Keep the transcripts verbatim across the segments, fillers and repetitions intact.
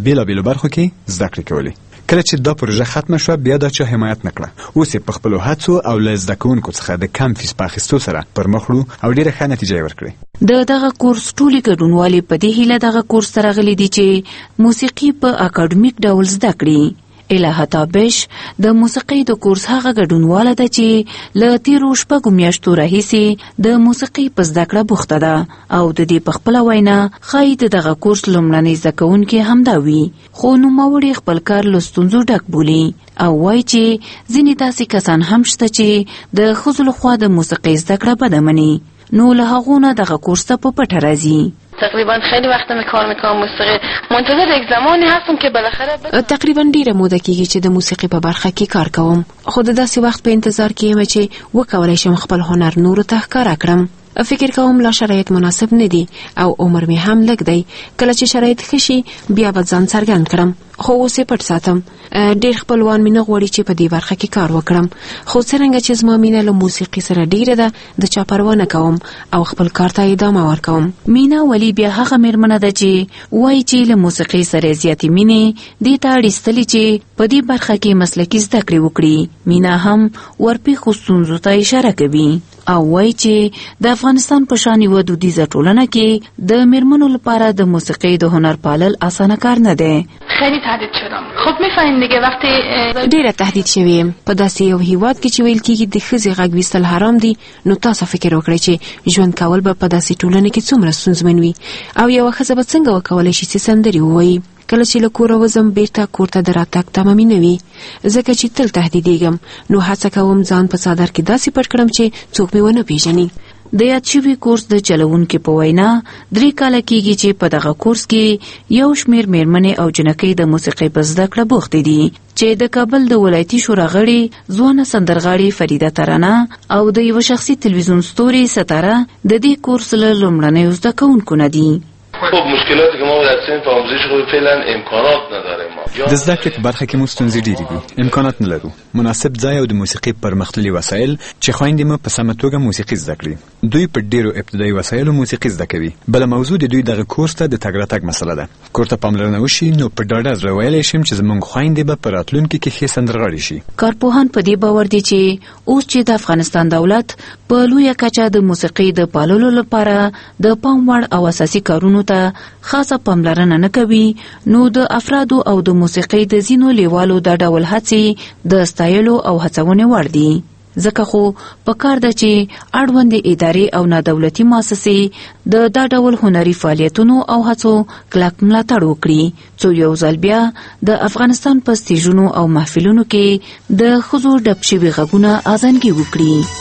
بیلابیلو برخو کې زده کړې کولې. کله چې دا پروژه ختمه شوه بیا دا چا حمایت نکړه. اوس یې په خپلو هڅو او له زده کوونکو څخه د کم فیس په اخیستو سره پر مخ وړو او ډېره ښه نتیجه یې ورکړې. د دغه کورس ټولې ګډونوالې په دې هیله دغه کورس ته راغلي دي چې موسیقي په اکاډمیک ډول زده کړي. الهه تابش د موسیقۍ د کورس هغه ګډونواله ده چې له تیرو شپږو میاشتو راهیسې د موسیقۍ په زده کړه بوخته ده او د دې په خپله وینا ښایي د دغه کورس لومړنۍ زده کوونکي همدا وي، خو نوموړي خپل کار له ستونزو ډک بولي او وایي چې ځینې داسې کسان هم شته چې د ښځو لخوا د موسیقۍ زده کړه بده مني، نو له هغو نه دغه کورس ته په پټه راځي. تقریبا خیلی وقت می کار میکنم موسیقی، منتظر یک زمانی هستم که بالاخره تقریبا ډیره موده کیږي چې د موسیقي په برخه کې کار کوم، خو د داسې وخت په انتظار کې یم چې وکولای شم خپل هنر نورو ته ښکاره کړم. فکر کوم لا شرایط مناسب نه دي او عمر می هم لږ دی، کله چې شرایط ښه شي بیا به ځان څرګند کړم، خو اوس یې پټ ساتم. ډېر خپلوان مې نه غواړي چې په دې برخه کې کار وکړم، خو څرنګه چې زما مینه له موسیقي سره ډیره ده د چا پروا نه کوم او خپل کار ته ادامه ورکوم. مینا ولی بیا هغه میرمنه ده چې وایي چې له موسیقۍ سره زیاتې مینې دې ته اړ ایستلې چې په دې برخه کې مسلکي زده کړې وکړي. مینا هم ورپېښو ستونزو ته اشاره کوي او وایي چې د افغانستان په شان یوه دودیزه ټولنه کې د میرمنو لپاره د موسیقۍ د هنر پالل اسانه کار نه دی. خیلی تهدید شدم. خب میفهمین دیگه وقتی ډیره تهدید شویم په داسې یو هیواد کې چې ویل کېږي د ښځې غږ ویستل حرام دي، نو تاسو فکر وکړئ چې ژوند کول به په داسې ټولنه کې څومره ستونزمن وي او یوه ښځه به څنګه وکولی شي چې سندرې ووایي. کله چې له کوره وځم بیرته کور ته د راتګ تمه مې نه وي، ځکه چې تل تهدیدېږم، نو هڅه کوم ځان په څادر کې داسې پټ کړم چې څوک مې ونه پیژني. د یاد شوي کورس د چلوونکي په وینا درې کاله کېږي چې په دغه کورس کې یو شمېر میرمنې او جنکۍ د موسیقۍ په زده کړه بوختې دي چې د کابل د ولایتي شورا غړي ځوانه سندرغاړې فریده ترانه او د یو شخصي تلویزیون ستوري ستاره د دې کورس له لومړنیو زده کوونکو نه دي. خب مشکلاتی که ما در صنف آموزش خود فعلا امکانات نداریم. د زده کړې په برخه کې مو ستونزې ډېرې دي، امکانات نه لرو، مناسب ځای او د موسیقي پرمختللي وسایل چې خویندې مو په سمه توګه موسیقي زده کړي. دوی په ډېرو ابتدایي وسایلو موسیقي زده کوي. بله موضوع د دوی دغه کورس ته د تګ راتګ مسله ده. کور ته پاملرنه وشي نو په ډاډه زړه ویلی شم چې زموږ خویندې به په راتلونکي کې ښې سندرغاړې شي. کارپوهان په دې باور دي چې اوس چې د افغانستان دولت په لویه کچه د موسیقۍ د پاللو لپاره د پام وړ او اساسي کارونو ته خاصه پاملرنه نه کوي، نو د افرادو او د موسیقۍ د ځینو لیوالو دا ډول هڅې د ستایلو او هڅونې وړ دي. ځکه خو پکار ده چې اړوندې ادارې او نادولتي مؤسسې د دا ډول هنري فعالیتونو او هڅو کلک ملاتړ وکړي، څو یو ځل بیا د افغانستان په سټیجونو او محفلونو کې د ښځو ډب شوي غږونه اذانګي وکړي.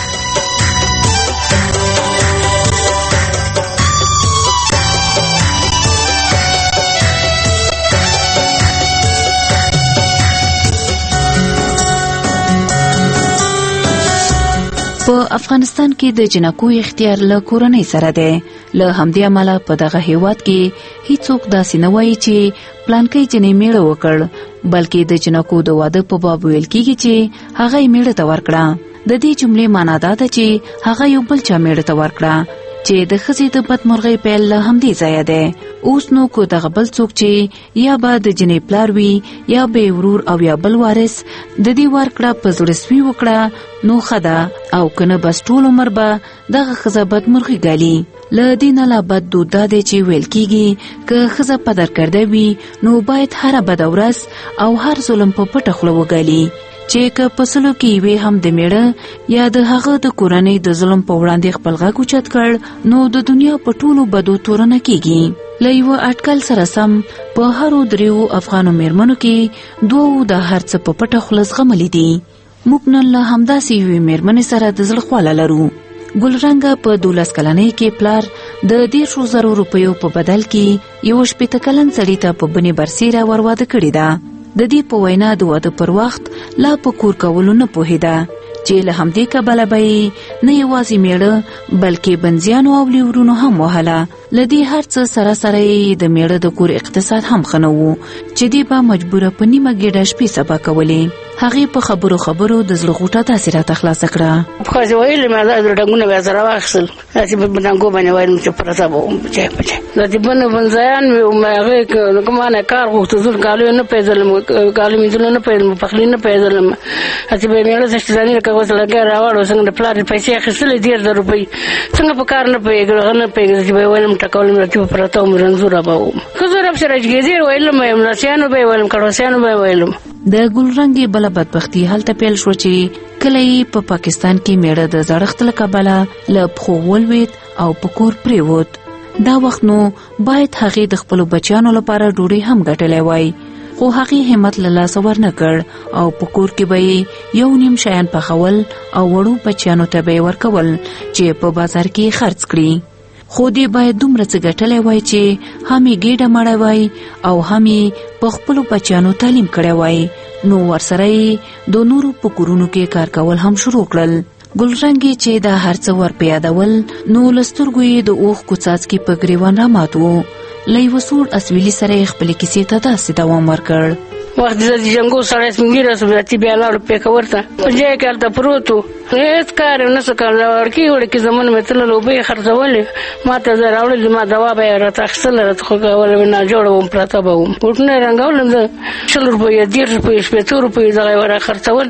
په افغانستان کې د جنکو اختیار له کورنۍ سره دی. له همدې امله په دغه هیواد کې هیڅوک داسې نه وایي چې پلانکی جنۍ میړه وکړ، بلکې د جنکو د واده په باب ویل کېږي چې هغه یې میړه ته ورکړه. د دې جملې معنا دا ده چې هغه یو بل چا میړه ته ورکړه، چې د ښځې د بدمرغۍ پیل له همدې ځایه دی. اوس نو کو دغه بل څوک چې یا به د جنۍ پلار وي یا به ورور او یا بل وارث د دې ورکړه په زړهسوي وکړه نو ښه ده، او کنه بس ټول عمر به دغه ښځه بدمرغي ګالي. له دې نه لا بد دود دا دی چې ویل کېږي که ښځه پدر کرده وي نو باید هره بده ورځ او هر ظلم په پټه خوله وګالي، چې که په سلو کې یوې هم د میړه یا د هغه د کورنۍ د ظلم په وړاندې خپل غږ اوچت کړ نو د دنیا په ټولو بدو تورنه کېږي. له یوه اټکل سره سم په هرو دریو افغانو میرمنو کې دوو د هر څه په پټه خوله زغملي دي. موږ نن له همداسې یوې میرمنې سره د زړه خواله لرو. ګلرنګه په دولس کلنۍ کې پلار د دیرشو زرو روپیو په بدل کې یو شپېته کلن سړي ته په بنې برسیره ور واده کړې ده. د دې په وینا د واده پر وخت لا په کور کولو نه پوهېده، چې له همدې کبله به یې نه یوازې میړه بلکې بنځیانو او لیورونو هم وهله، لدی هر څه سره سره د میړه د کور اقتصاد هم خنو چې دی به مجبوره په نیمه ګډه شپې سبا کولې. هغه په خبرو خبرو د زړه غوټه تاثیرات خلاص کړه. خو زه ویل ما د ډنګونه به سره واخصل چې په بنګو باندې وایم چې پرتا به چې پچې د دې بنه بنځان مې هغه کومه نه کار غوښته زور کالو نه پیدل کالو مې نه پیدل په خلینو نه پیدل چې به مې له ځانې راکوس لګا راوړو څنګه د پلان پیسې اخیستلې ډیر د روپۍ څنګه په کار نه پیګل نه پیګل چې به ویلم ټکول مې چې پرتا مې رنزور به خو زه رب سره جګې ویلم مې ملاسيانو به ویلم کړوسيانو به ویلم. د ګلرنګي بل بدبختی هلته پیل شو چې کله په پاکستان کې میړه د زړښت له کبله له پخو ولوید او پکور پریوت. دا وخت نو باید هغه د خپل بچیانو لپاره ډوډۍ هم ګټلې وای، خو هغه همت له لاس ور نه کړ او پکور کې به یو نیم شیان پخول او وړو بچیانو ته به ورکول چې په بازار کې خرڅ کړي. خو دې باید دومره څه ګټلې وای چې همي ګډه مړه وای او همي په خپل بچیانو تعلیم کړي وای. نو ورسره د نورو په کورونو کې کار کول هم شروع کړل. ګلرنګي چې دا هرڅ ور پیادول نو لسترګوي د اوخ کوڅاڅ کې په گریوان را ماتو. لای وسور اسویلی سره خپل کیسې ته داسې دوام ورکړ. وخت د جنگو سره سمګیره سمتی بیا لاړ په کورته ځای کې الته پروتو هیڅ کار نه سکل ورکی ورکی زمون متل لوبې خرڅولې ما ته زه راوړل ما دوا به راته اخستل راته خو ول نه جوړوم پراته به وم ورته رنګولم زه شل روپۍ ډیر روپۍ شپږ روپۍ زغه ورا خرڅول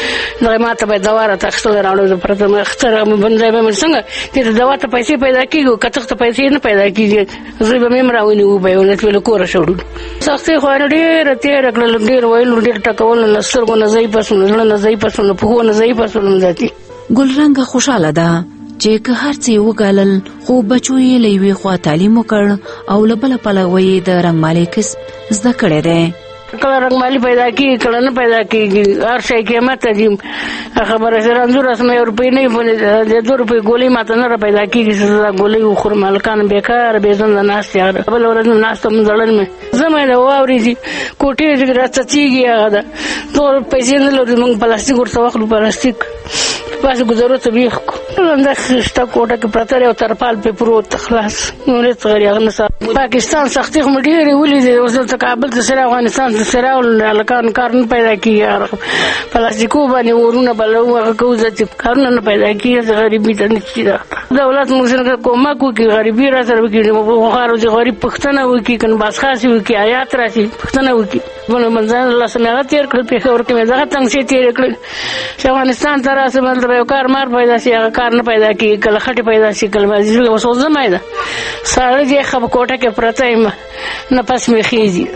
نو ما ته به دوا راته اخستل راوړل پراته ما اختر باندې به څنګه چې دوا ته پیسې پیدا کیږي کته ته پیسې نه پیدا کیږي زه به مې مراونی و به ولته ول کور شوړو سختي خو ډیر تیر کړل ډیر ویل ډیر ټکول لسترګو نه ځای پسونه زړه نه ځای پسونه په نه ځای پسونه ذاتي. ګلرنګ خوشاله ده چې که هر څه وګالل خو بچو یې لوي خو تعلیم وکړ او لبل پلوي د رنگ مالک زده کړی دی. کله رنگ مالی پیدا کی کله نه پیدا کیږي هر شي قیمت دي خبره سره انځور اسمه روپې نه بولې د دوه روپې ګولې ماته نه پیدا کیږي چې ګولې خور مالکان بیکار به زنده ناس یار بل ورځ ناس تم ځړل مې زمای دا واوري دي کوټې دې راځيږي هغه دا ټول پیسې نه لري موږ پلاستیک ورته واخلو پلاستیک پاسه گزارو ته بیخ نن د خسته کوټه کې پرتر او ترپال په پروت خلاص نو نه تغیر غنسا پاکستان سختي خو ډیره ولې د وزارت کابل د سره افغانستان د سره الکان کار نه پیدا کیږي پلاستیکو باندې ورونه بلوه کوزه چې کار نه پیدا کیږي غریبي ته نشي دولت موږ کومه کوي غریبي را سره کوي مو خارو دي غریب پښتنه وکي کنه باس خاصي وکي آیات راشي پښتنه وکي بل منځان الله سمغه تیر کړ په خبر کې مزه څنګه چې تیر کړ افغانستان تر اسه مطلب یو کار مار پیدا شي کار نه پیدا کی کله خټه پیدا شي کله وزیر وسو زمای ده ساره دې خب کوټه کې پرته ایم نه پس می خيزي.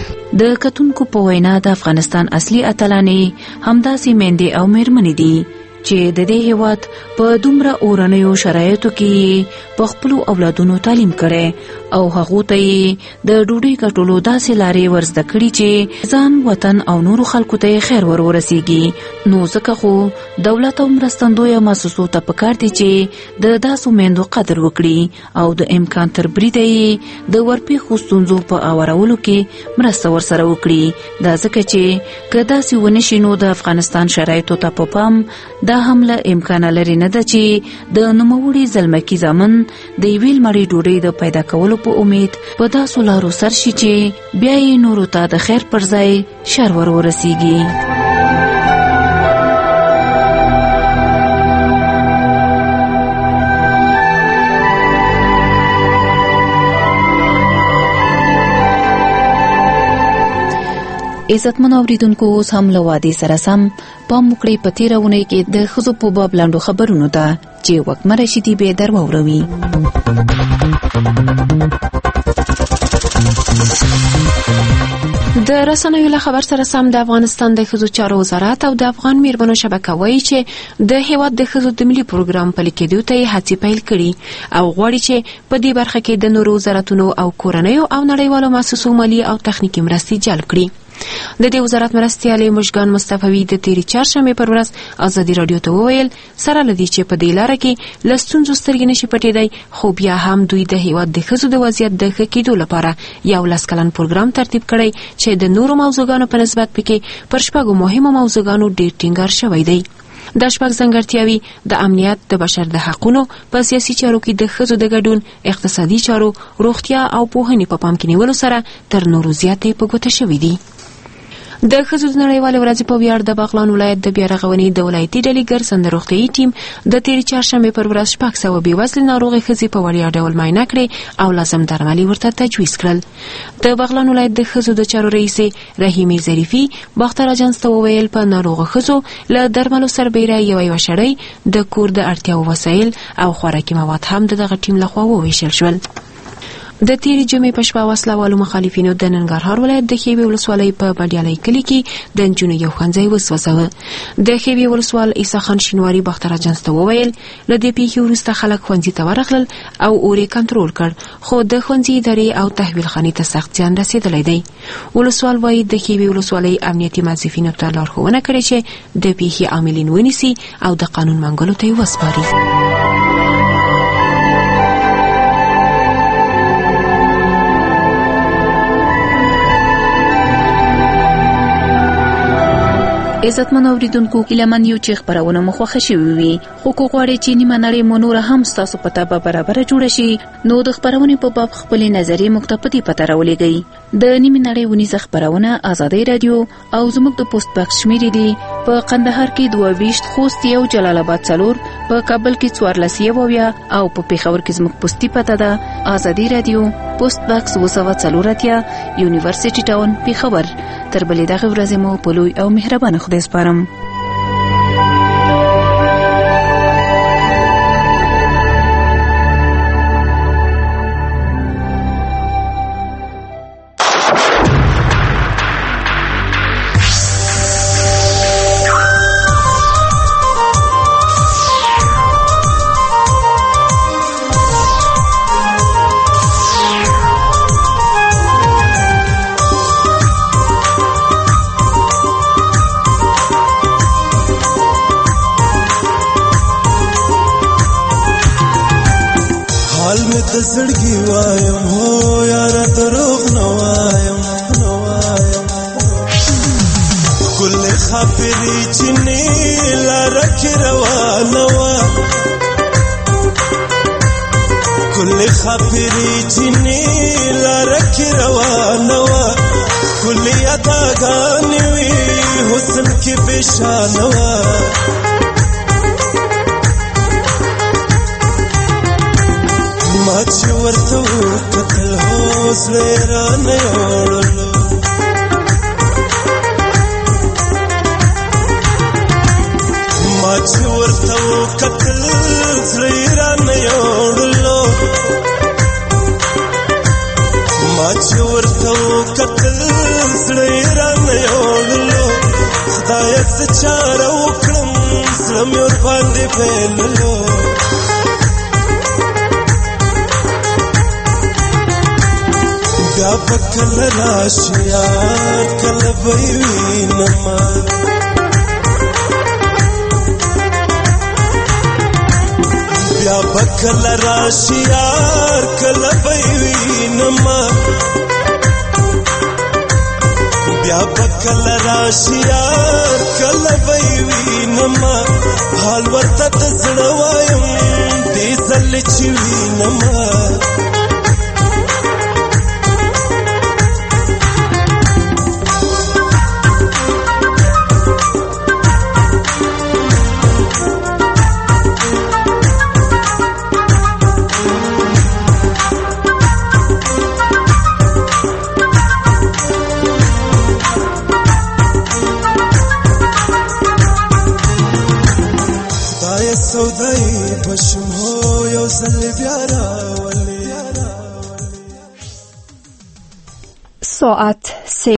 د کتونکو په وینا د افغانستان اصلي اتلانې همداسې میندې او میرمنې دي چې د دې هیواد په دومره اورنیو شرایطو کې په خپل اولادونو تعلیم کړي او هغه ته د ډوډۍ کټولو داسې لارې ورزده کړي چې ځان وطن او نورو خلکو ته خیر ور ورسیږي. نو ځکه خو دولت او مرستندوی مؤسسو ته پکار دي چې د داسو میندو قدر وکړي او د امکان تر بریده د ورپی خوستونزو په اورولو کې مرسته ورسره وکړي. دا ځکه چې کدا سی ونشي نو د افغانستان شرایطو ته په پام دا حمله امکان لري نه ده چې د نوموړي ځلمکی ځامن د ویل مړی ډوډۍ د پیدا کولو په امید په داسو لارو سر شي چې بیا یې نورو ته د خیر پر ځای شر ور ورسیږي. عزتمن اوریدونکو اوس هم له وادي سره سم پام وکړئ په تیرونه کې د ښځو په باب لاندو خبرونو ته چې وکمه رشیدي به در واوروي. د رسنیو له خبر سره سم د افغانستان د ښځو چارو وزارت او د افغان میرمنو شبکه وایي چې د هیواد د ښځو د ملي پروګرام پلي کېدو ته هڅې پیل کړي او غواړي چې په دې برخه کې د نورو وزارتونو او کورنیو او نړیوالو مؤسسو مالي او تخنیکي مرستې جلب کړي. د دې وزارت مرستیالې مشګان مصطفی د تیری چهارشنبه پر ورځ ازادي رادیو ته وویل سره لدی چې په دې لار کې لستونزو سترګې نشي پټېدای خو بیا هم دوی د هیواد د ښځو د وضعیت د ښه کېدو لپاره یو لس کلن پروګرام ترتیب کړی چې د نورو موضوعګانو په نسبت پکې پر شپږو مهمو موضوعګانو ډېر ټینګار شوی دی. د شپږ ځانګړتیاوې د امنیت، د بشر د حقوقو په سیاسي چارو کې د ښځو د ګډون، اقتصادي چارو، روغتیا او پوهنې په پام کې نیولو سره تر نورو زیاتې په ګوته شوې دي. د ښځو د نړیوالې ورځې په ویاړ د بغلان ولایت د بیا رغونې د ولایتي ډلې ګرځنده روغتیايي ټیم د تېرې چهارشنبې پر ورځ شپږ سوه بېوزلې ناروغې ښځې په وړیا ډول معاینه کړې او لازم درمل یې ورته تجویز کړل. د بغلان ولایت د ښځو د چارو رئیسې رحیمې ظریفي باختر اجانس ته وویل په ناروغو ښځو له درملو سربیره یوه یوه شړۍ د کور د اړتیاوو وسایل او خوراکي مواد هم د دغه ټیم لخوا وویشل شول. د تیرې جمعې په شپه وسله والو مخالفینو د ننګرهار ولایت د خیوې ولسوالۍ په بډیالۍ کلي کې د نجونو یو ښوونځی وسوځاوه. د خیوې ولسوال عیسی خان شینواري باختر اجانس ته وویل له دې پیښې وروسته خلک ښوونځي ته ورغلل او اور یې کنټرول کړ، خو د ښوونځي ادارې او تحویل خانې ته سخت زیان رسېدلی دی. ولسوال وایي د خیوې ولسوالۍ امنیتي منصفینو ته لارښوونه کړې چې د پیښې عاملین ونیسي او د قانون منګولو ته یې وسپاري. عزتمن اوریدونکو، هیلهمن یو چې خبرونه مو خوښه شوې وي، خو که غواړئ چې نیمه نړۍ مو نوره هم ستاسو په تابه برابره جوړه شي، نو د خبرونې په باب خپلې نظریې موږ ته په دې پته راولېږئ. د نیمې نړۍ ونیزه خبرونه ازادۍ راډیو او زموږ د پوسټ باکس شمېرې دي په قندهار کې دوه ویشت، خوست یو، جلال آباد څلور، په کابل کې څوارلس یو اویا او په پېښور کې زموږ پوسټي پته ده ازادۍ راډیو، پوسټ باکس اوه سوه څلور اتیا، یونیورسټي ټاون، پېښور. تر بلې دغې ورځې مو په لوی او مهربانه خدای سپارم. زړګي وایم هو یار دروغ نه وایم نه وایم کله خبرې چې نه لاره کې روانه وا کله خبرې چې نه لاره کې روانه وا کله اداګانې وي حسن کې بشانه وا ما چې ورته وکتل حوصله رانه یوړلو ما چې ورته وکتل زړه رانه یوړلو ما چې ورته وکتل زړه رانه یوړلو خدای څه چاره وکړم زړه مې ور باندې پیللو بیا بکل راشي یار کله به وینما بیا بکل راشي یار کله به وینما بیا بکل راشي یار کله به وینما حال ورته زړه وایم دې ځل چې وینما سودای بشم هو یو زل بیارا ولی ساعت سه